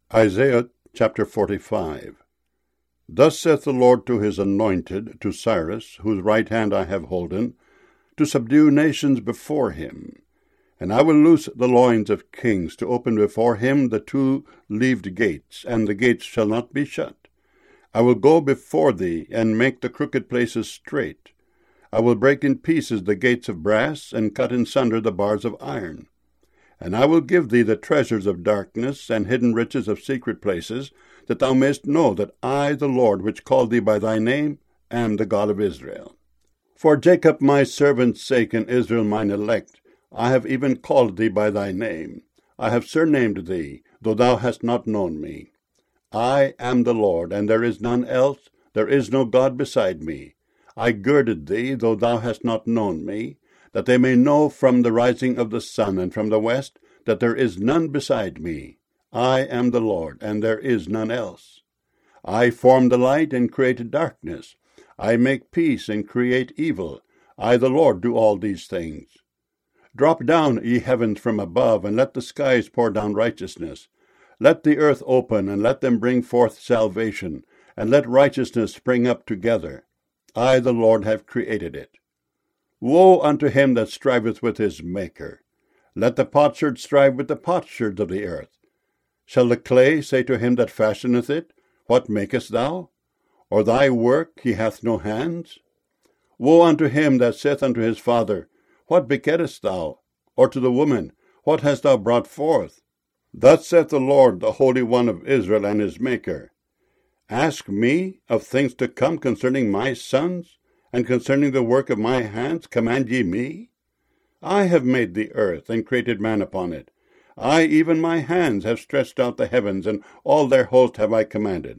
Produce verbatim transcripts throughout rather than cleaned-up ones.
Isaiah chapter forty-five. Thus saith the Lord to his anointed, to Cyrus, whose right hand I have holden, to subdue nations before him. And I will loose the loins of kings, to open before him the two-leaved gates, and the gates shall not be shut. I will go before thee, and make the crooked places straight. I will break in pieces the gates of brass, and cut in sunder the bars of iron. And I will give thee the treasures of darkness, and hidden riches of secret places, that thou mayest know that I, the Lord, which called thee by thy name, am the God of Israel. For Jacob my servant's sake, and Israel mine elect, I have even called thee by thy name. I have surnamed thee, though thou hast not known me. I am the Lord, and there is none else, there is no God beside me. I girded thee, though thou hast not known me, that they may know from the rising of the sun and from the west, that there is none beside me. I am the Lord, and there is none else. I form the light and create darkness. I make peace and create evil. I, the Lord, do all these things. Drop down, ye heavens, from above, and let the skies pour down righteousness. Let the earth open, and let them bring forth salvation, and let righteousness spring up together. I, the Lord, have created it. Woe unto him that striveth with his Maker! Let the potsherd strive with the potsherds of the earth. Shall the clay say to him that fashioneth it, What makest thou? Or thy work, he hath no hands? Woe unto him that saith unto his father, What begettest thou? Or to the woman, What hast thou brought forth? Thus saith the Lord, the Holy One of Israel, and his Maker. Ask me of things to come concerning my sons, and concerning the work of my hands command ye me? I have made the earth, and created man upon it. I, even my hands, have stretched out the heavens, and all their host have I commanded.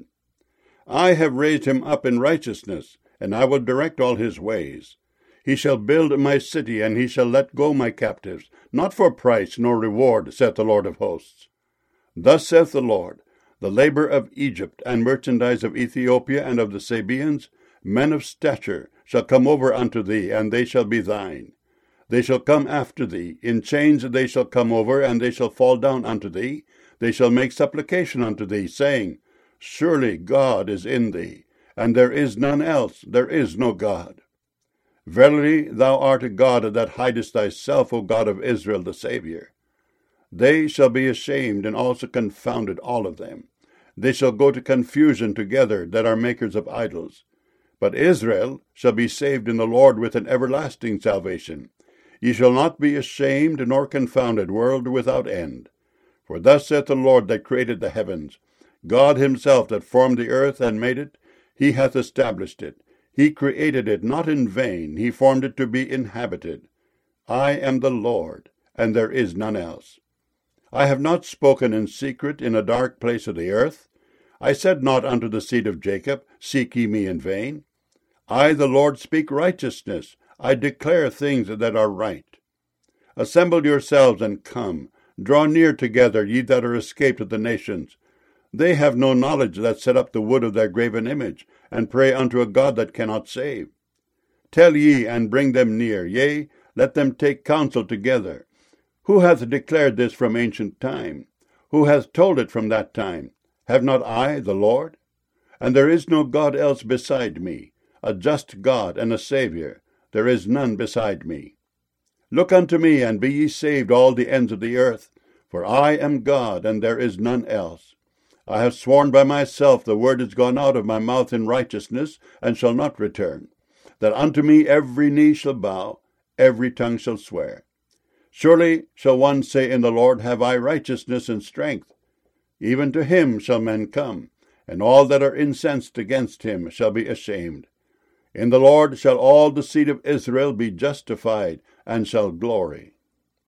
I have raised him up in righteousness, and I will direct all his ways. He shall build my city, and he shall let go my captives, not for price nor reward, saith the Lord of hosts. Thus saith the Lord, the labor of Egypt, and merchandise of Ethiopia, and of the Sabaeans, men of stature, shall come over unto thee, and they shall be thine. They shall come after thee, in chains they shall come over, and they shall fall down unto thee. They shall make supplication unto thee, saying, Surely God is in thee, and there is none else, there is no God. Verily thou art a God that hidest thyself, O God of Israel, the Saviour. They shall be ashamed, and also confounded, all of them. They shall go to confusion together, that are makers of idols. But Israel shall be saved in the Lord with an everlasting salvation. Ye shall not be ashamed nor confounded, world without end. For thus saith the Lord that created the heavens, God himself that formed the earth and made it, he hath established it. He created it not in vain, he formed it to be inhabited. I am the Lord, and there is none else. I have not spoken in secret in a dark place of the earth. I said not unto the seed of Jacob, Seek ye me in vain. I, the Lord, speak righteousness. I declare things that are right. Assemble yourselves and come. Draw near together, ye that are escaped of the nations. They have no knowledge that set up the wood of their graven image, and pray unto a God that cannot save. Tell ye, and bring them near, yea, let them take counsel together. Who hath declared this from ancient time? Who hath told it from that time? Have not I, the Lord? And there is no God else beside me, a just God and a Saviour. There is none beside me. Look unto me, and be ye saved, all the ends of the earth. For I am God, and there is none else. I have sworn by myself, the word is gone out of my mouth in righteousness, and shall not return, that unto me every knee shall bow, every tongue shall swear. Surely shall one say in the Lord, Have I righteousness and strength? Even to him shall men come, and all that are incensed against him shall be ashamed. In the Lord shall all the seed of Israel be justified, and shall glory.